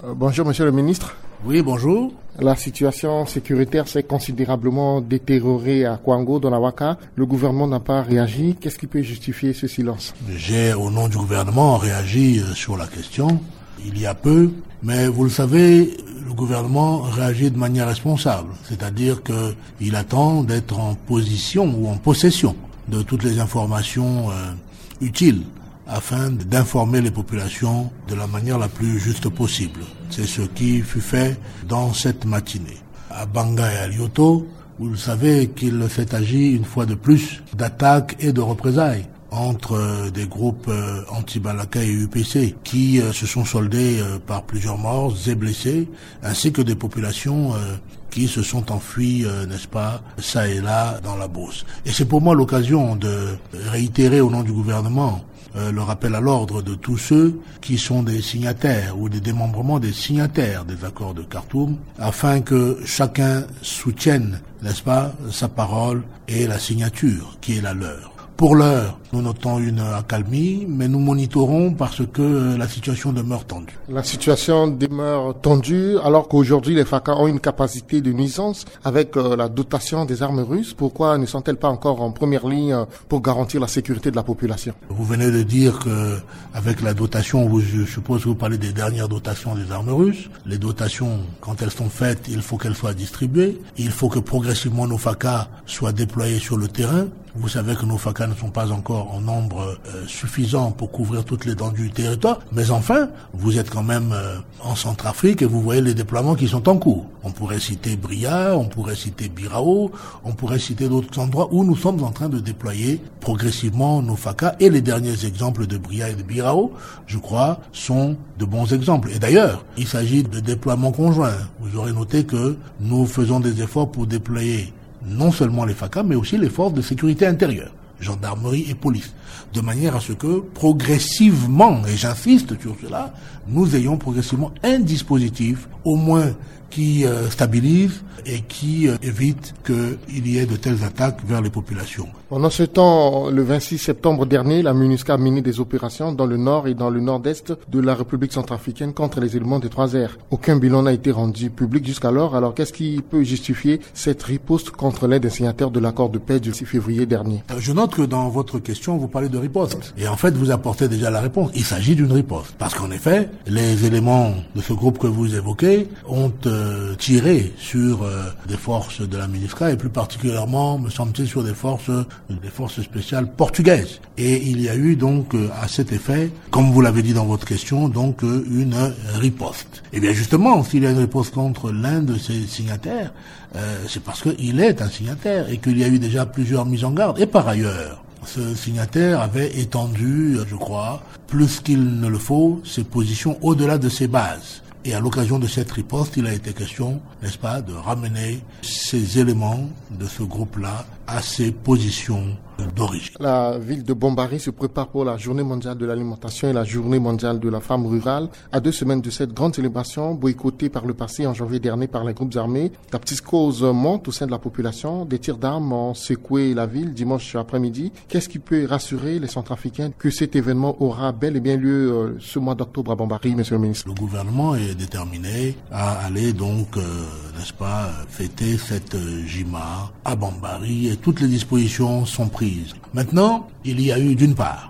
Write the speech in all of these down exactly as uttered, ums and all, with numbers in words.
Euh, bonjour Monsieur le Ministre. Oui, bonjour. La situation sécuritaire s'est considérablement détériorée à Kwango, dans la Waka. Le gouvernement n'a pas réagi. Qu'est-ce qui peut justifier ce silence? J'ai, au nom du gouvernement, réagi sur la question il y a peu. Mais vous le savez, le gouvernement réagit de manière responsable. C'est-à-dire qu'il attend d'être en position ou en possession de toutes les informations euh, utiles afin d'informer les populations de la manière la plus juste possible. C'est ce qui fut fait dans cette matinée. À Banga et à Lyoto, vous le savez qu'il s'est agi une fois de plus d'attaques et de représailles entre des groupes anti-Balaka et U P C qui se sont soldés par plusieurs morts et blessés, ainsi que des populations qui se sont enfuies, n'est-ce pas, ça et là dans la Beauce. Et c'est pour moi l'occasion de réitérer au nom du gouvernement Euh, le rappel à l'ordre de tous ceux qui sont des signataires ou des démembrements des signataires des accords de Khartoum, afin que chacun soutienne, n'est-ce pas, sa parole et la signature qui est la leur. Pour l'heure, nous notons une accalmie, mais nous monitorons parce que la situation demeure tendue. La situation demeure tendue alors qu'aujourd'hui les F A C A ont une capacité de nuisance avec euh, la dotation des armes russes. Pourquoi ne sont-elles pas encore en première ligne pour garantir la sécurité de la population? Vous venez de dire que avec la dotation, vous, je suppose que vous parlez des dernières dotations des armes russes. Les dotations, quand elles sont faites, il faut qu'elles soient distribuées. Il faut que progressivement nos F A C A soient déployés sur le terrain. Vous savez que nos F A C A ne sont pas encore en nombre euh, suffisant pour couvrir toute l'étendue du territoire. Mais enfin, vous êtes quand même euh, en Centrafrique et vous voyez les déploiements qui sont en cours. On pourrait citer Bria, on pourrait citer Birao, on pourrait citer d'autres endroits où nous sommes en train de déployer progressivement nos F A C A. Et les derniers exemples de Bria et de Birao, je crois, sont de bons exemples. Et d'ailleurs, il s'agit de déploiements conjoints. Vous aurez noté que nous faisons des efforts pour déployer non seulement les F A C A, mais aussi les forces de sécurité intérieure, gendarmerie et police, de manière à ce que progressivement, et j'insiste sur cela, nous ayons progressivement un dispositif au moins qui euh, stabilise et qui euh, évite qu'il y ait de telles attaques vers les populations. Pendant ce temps, le vingt-six septembre dernier, la MINUSCA a mené des opérations dans le nord et dans le nord-est de la République centrafricaine contre les éléments des trois R. Aucun bilan n'a été rendu public jusqu'alors. Alors qu'est-ce qui peut justifier cette riposte contre l'un des signataires de l'accord de paix du six février dernier? Je note que dans votre question, vous parlez de riposte. Et en fait, vous apportez déjà la réponse. Il s'agit d'une riposte. Parce qu'en effet, les éléments de ce groupe que vous évoquez ont euh, tiré sur euh, des forces de la MINUSCA et plus particulièrement, me semble-t-il, sur des forces des forces spéciales portugaises. Et il y a eu donc euh, à cet effet, comme vous l'avez dit dans votre question, donc euh, une riposte. Et bien justement, s'il y a une riposte contre l'un de ces signataires, euh, c'est parce qu'il est un signataire et qu'il y a eu déjà plusieurs mises en garde. Et par ailleurs, ce signataire avait étendu, je crois, plus qu'il ne le faut, ses positions au-delà de ses bases. Et à l'occasion de cette riposte, il a été question, n'est-ce pas, de ramener ces éléments de ce groupe-là à ses positions d'origine. La ville de Bombari se prépare pour la journée mondiale de l'alimentation et la journée mondiale de la femme rurale. À deux semaines de cette grande célébration, boycottée par le passé en janvier dernier par les groupes armés, la psychose monte au sein de la population. Des tirs d'armes ont secoué la ville dimanche après-midi. Qu'est-ce qui peut rassurer les Centrafricains que cet événement aura bel et bien lieu euh, ce mois d'octobre à Bombari, Monsieur le Ministre? Le gouvernement est déterminé à aller donc, euh, n'est-ce pas, fêter cette euh, J M A à Bombari et toutes les dispositions sont prises. Maintenant, il y a eu d'une part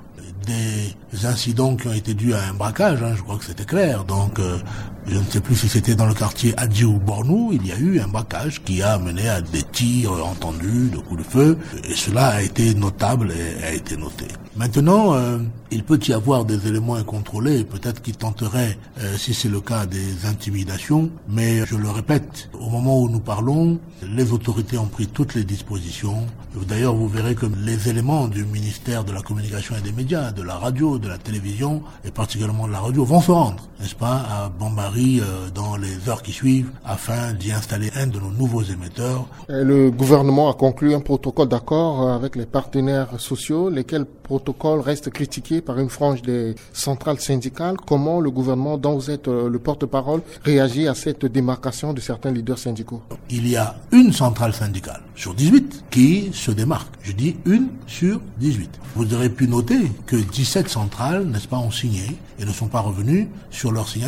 des incidents qui ont été dus à un braquage, hein, je crois que c'était clair, donc euh, je ne sais plus si c'était dans le quartier Adji ou Bornou, il y a eu un braquage qui a mené à des tirs entendus, de coups de feu, et cela a été notable et a été noté. Maintenant, euh, il peut y avoir des éléments incontrôlés, peut-être qui tenteraient, euh, si c'est le cas, des intimidations, mais je le répète, au moment où nous parlons, les autorités ont pris toutes les dispositions. D'ailleurs, vous verrez que les éléments du ministère de la Communication et des Médias, de la radio, de la télévision, et particulièrement de la radio, vont se rendre, n'est-ce pas, à Bombari euh, dans les heures qui suivent, afin d'y installer un de nos nouveaux émetteurs. Le gouvernement a conclu un protocole d'accord avec les partenaires sociaux, lesquels protocole reste critiqué par une frange des centrales syndicales. Comment le gouvernement, dont vous êtes le porte-parole, réagit à cette démarcation de certains leaders syndicaux? Il y a une centrale syndicale sur dix-huit qui se démarque. Je dis une sur dix-huit. Vous aurez pu noter que dix-sept centrales, n'est-ce pas, ont signé et ne sont pas revenues sur leur signature.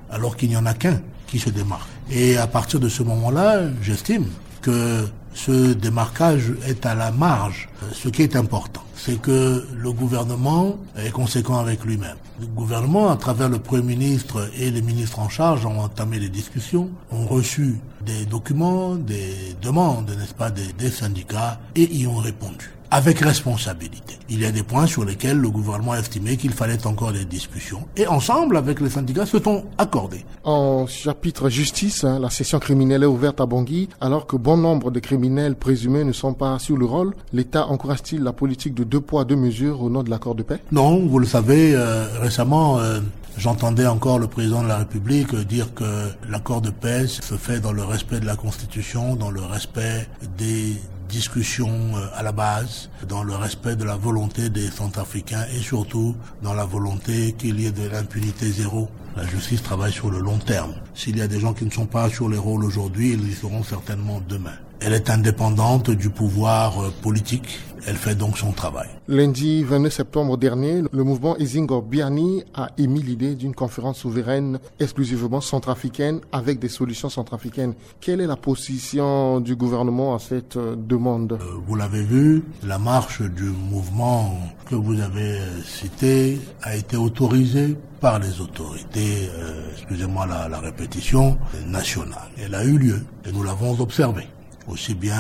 alors qu'il n'y en a qu'un qui se démarque. Et à partir de ce moment-là, j'estime que ce démarquage est à la marge. Ce qui est important, c'est que le gouvernement est conséquent avec lui-même. Le gouvernement, à travers le Premier ministre et les ministres en charge, ont entamé des discussions, ont reçu des documents, des demandes, n'est-ce pas, des, des syndicats, et y ont répondu. Avec responsabilité. Il y a des points sur lesquels le gouvernement a estimé qu'il fallait encore des discussions. Et ensemble, avec les syndicats, se sont accordés. En chapitre justice, hein, la session criminelle est ouverte à Bangui, alors que bon nombre de criminels présumés ne sont pas sur le rôle. L'État encourage-t-il la politique de deux poids, deux mesures au nom de l'accord de paix? Non, vous le savez, euh, récemment, euh, j'entendais encore le président de la République dire que l'accord de paix se fait dans le respect de la Constitution, dans le respect des discussions à la base, dans le respect de la volonté des Centrafricains et surtout dans la volonté qu'il y ait de l'impunité zéro. La justice travaille sur le long terme. S'il y a des gens qui ne sont pas sur les rôles aujourd'hui, ils y seront certainement demain. Elle est indépendante du pouvoir politique. Elle fait donc son travail. Lundi vingt-neuf septembre dernier, le mouvement Ezingo Biani a émis l'idée d'une conférence souveraine exclusivement centrafricaine avec des solutions centrafricaines. Quelle est la position du gouvernement à cette demande? euh, Vous l'avez vu, la marche du mouvement que vous avez cité a été autorisée par les autorités, euh, excusez-moi la, la répétition, nationale. Elle a eu lieu et nous l'avons observée, aussi bien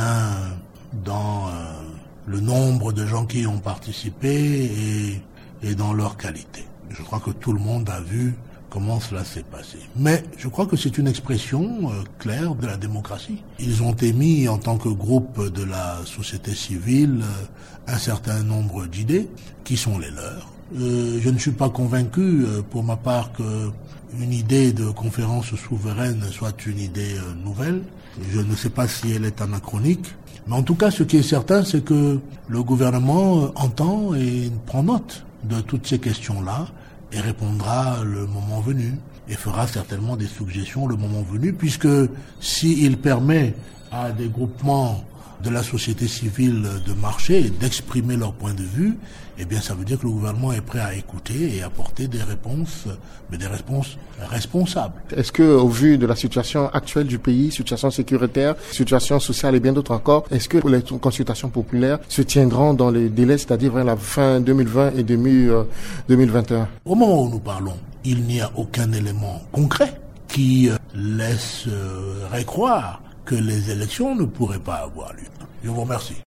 dans euh, le nombre de gens qui y ont participé et, et dans leur qualité. Je crois que tout le monde a vu comment cela s'est passé. Mais je crois que c'est une expression euh, claire de la démocratie. Ils ont émis en tant que groupe de la société civile euh, un certain nombre d'idées qui sont les leurs. Euh, je ne suis pas convaincu, euh, pour ma part, que une idée de conférence souveraine soit une idée euh, nouvelle. Je ne sais pas si elle est anachronique. Mais en tout cas, ce qui est certain, c'est que le gouvernement euh, entend et prend note de toutes ces questions-là et répondra le moment venu et fera certainement des suggestions le moment venu, puisque s'il permet à des groupements de la société civile de marcher et d'exprimer leur point de vue, eh bien ça veut dire que le gouvernement est prêt à écouter et apporter des réponses, mais des réponses responsables. Est-ce que, au vu de la situation actuelle du pays, situation sécuritaire, situation sociale et bien d'autres encore, est-ce que les consultations populaires se tiendront dans les délais, c'est-à-dire vers la fin deux mille vingt et début deux mille vingt et un? Au moment où nous parlons, il n'y a aucun élément concret qui laisserait croire que les élections ne pourraient pas avoir lieu. Je vous remercie.